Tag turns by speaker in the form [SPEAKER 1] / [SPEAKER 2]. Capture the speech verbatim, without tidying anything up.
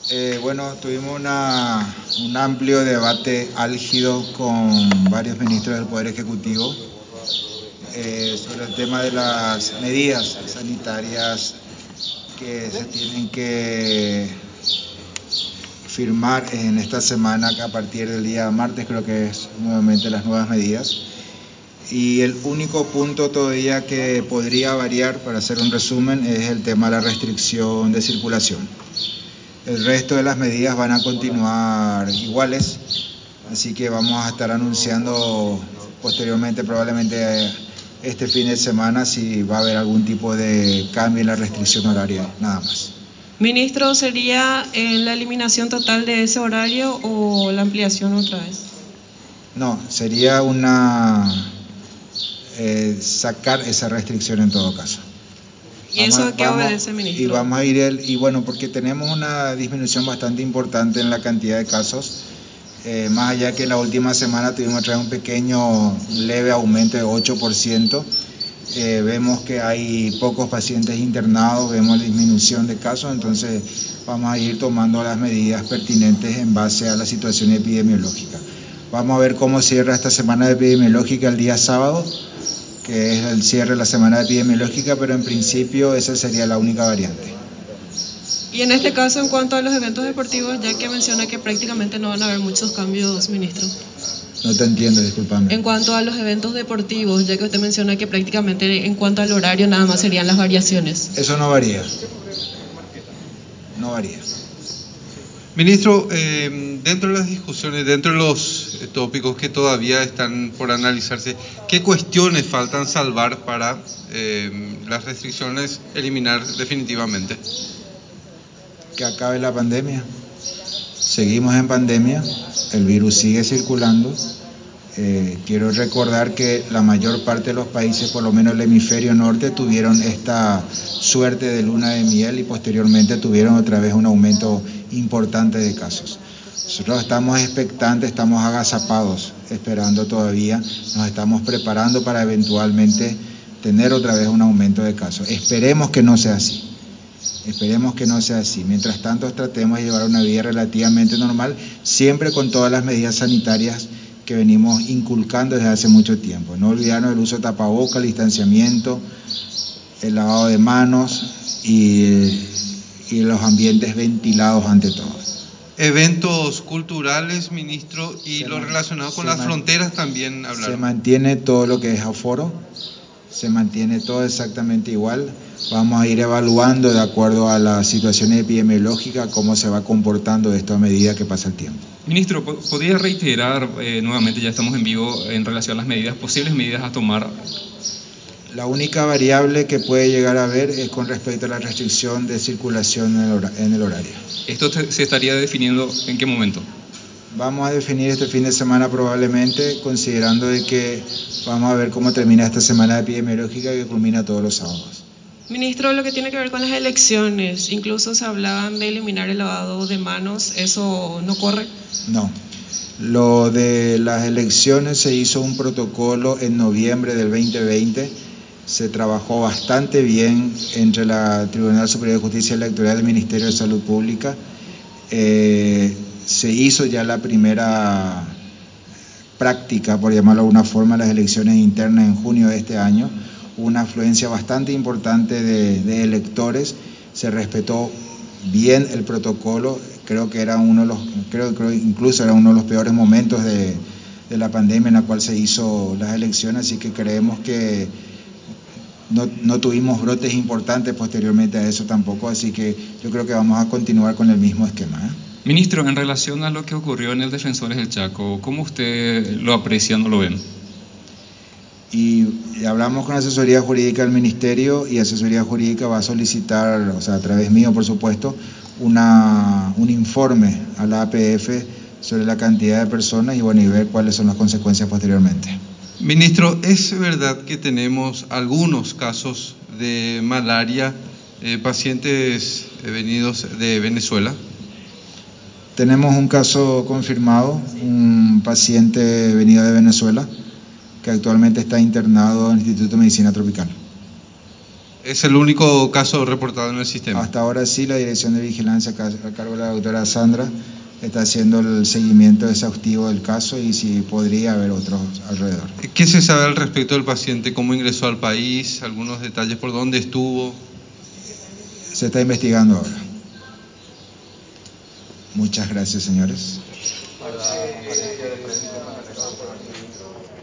[SPEAKER 1] Eh, bueno, tuvimos una, un amplio debate álgido con varios ministros del Poder Ejecutivo eh, sobre el tema de las medidas sanitarias que se tienen que firmar en esta semana, que a partir del día martes creo que es nuevamente las nuevas medidas. Y el único punto todavía que podría variar, para hacer un resumen, es el tema de la restricción de circulación. El resto de las medidas van a continuar iguales, así que vamos a estar anunciando posteriormente, probablemente este fin de semana, si va a haber algún tipo de cambio en la restricción horaria, nada más.
[SPEAKER 2] Ministro, ¿sería eh, la eliminación total de ese horario o la ampliación otra vez?
[SPEAKER 1] No, sería una eh, sacar esa restricción en todo caso.
[SPEAKER 2] ¿Y eso a qué obedece, ministro?
[SPEAKER 1] Y vamos a ir, el, y bueno, porque tenemos una disminución bastante importante en la cantidad de casos, eh, más allá que la última semana tuvimos otra vez un pequeño, leve aumento de ocho por ciento, eh, vemos que hay pocos pacientes internados, vemos la disminución de casos, entonces vamos a ir tomando las medidas pertinentes en base a la situación epidemiológica. Vamos a ver cómo cierra esta semana epidemiológica el día sábado, que es el cierre de la semana epidemiológica, pero en principio esa sería la única variante.
[SPEAKER 2] Y en este caso, en cuanto a los eventos deportivos, ya que menciona que prácticamente no van a haber muchos cambios, ministro.
[SPEAKER 1] No te entiendo, discúlpame.
[SPEAKER 2] En cuanto a los eventos deportivos, ya que usted menciona que prácticamente en cuanto al horario nada más serían las variaciones.
[SPEAKER 1] Eso no varía. No varía.
[SPEAKER 3] Ministro, eh, dentro de las discusiones, dentro de los tópicos que todavía están por analizarse, ¿qué cuestiones faltan salvar para eh, las restricciones eliminar definitivamente?
[SPEAKER 1] Que acabe la pandemia. Seguimos en pandemia, el virus sigue circulando. Eh, quiero recordar que la mayor parte de los países, por lo menos el hemisferio norte, tuvieron esta suerte de luna de miel y posteriormente tuvieron otra vez un aumento importante de casos. Nosotros estamos expectantes, estamos agazapados, esperando todavía, nos estamos preparando para eventualmente tener otra vez un aumento de casos. Esperemos que no sea así. Esperemos que no sea así. Mientras tanto, tratemos de llevar una vida relativamente normal, siempre con todas las medidas sanitarias que venimos inculcando desde hace mucho tiempo. No olvidarnos del uso de tapabocas, el distanciamiento, el lavado de manos y, y los ambientes ventilados ante todo.
[SPEAKER 3] Eventos culturales, ministro, y se lo man, relacionado con las man, fronteras también hablaron.
[SPEAKER 1] Se mantiene todo lo que es aforo, se mantiene todo exactamente igual. Vamos a ir evaluando de acuerdo a la situación epidemiológica cómo se va comportando esto a medida que pasa el tiempo.
[SPEAKER 4] Ministro, ¿podría reiterar eh, nuevamente, ya estamos en vivo, en relación a las medidas, posibles medidas a tomar?
[SPEAKER 1] La única variable que puede llegar a haber es con respecto a la restricción de circulación en el, hora, en el horario.
[SPEAKER 4] ¿Esto te, se estaría definiendo en qué momento?
[SPEAKER 1] Vamos a definir este fin de semana probablemente, considerando de que vamos a ver cómo termina esta semana epidemiológica que culmina todos los sábados.
[SPEAKER 2] Ministro, lo que tiene que ver con las elecciones, incluso se hablaban de eliminar el lavado de manos, ¿eso no corre?
[SPEAKER 1] No. Lo de las elecciones se hizo un protocolo en noviembre del veinte veinte, se trabajó bastante bien entre la Tribunal Superior de Justicia Electoral y el Ministerio de Salud Pública. Eh, se hizo ya la primera práctica, por llamarlo de alguna forma, las elecciones internas en junio de este año. Una afluencia bastante importante de, de electores, se respetó bien el protocolo, creo que era uno de los, creo, creo incluso era uno de los peores momentos de, de la pandemia en la cual se hizo las elecciones, así que creemos que no, no tuvimos brotes importantes posteriormente a eso tampoco, así que yo creo que vamos a continuar con el mismo esquema, ¿eh?
[SPEAKER 4] Ministro, en relación a lo que ocurrió en el Defensores del Chaco, ¿cómo usted lo aprecia, no lo ven?
[SPEAKER 1] Y hablamos con asesoría jurídica del ministerio y asesoría jurídica va a solicitar, o sea, a través mío por supuesto, una, un informe a la A P F sobre la cantidad de personas y bueno, y ver cuáles son las consecuencias posteriormente.
[SPEAKER 3] Ministro, ¿es verdad que tenemos algunos casos de malaria, eh, pacientes venidos de Venezuela?
[SPEAKER 1] Tenemos un caso confirmado, un paciente venido de Venezuela, que actualmente está internado en el Instituto de Medicina Tropical.
[SPEAKER 3] ¿Es el único caso reportado en el sistema?
[SPEAKER 1] Hasta ahora sí, la Dirección de Vigilancia a cargo de la doctora Sandra está haciendo el seguimiento exhaustivo del caso y si podría haber otros alrededor.
[SPEAKER 3] ¿Qué se sabe al respecto del paciente? ¿Cómo ingresó al país? ¿Algunos detalles por dónde estuvo?
[SPEAKER 1] Se está investigando ahora. Muchas gracias, señores.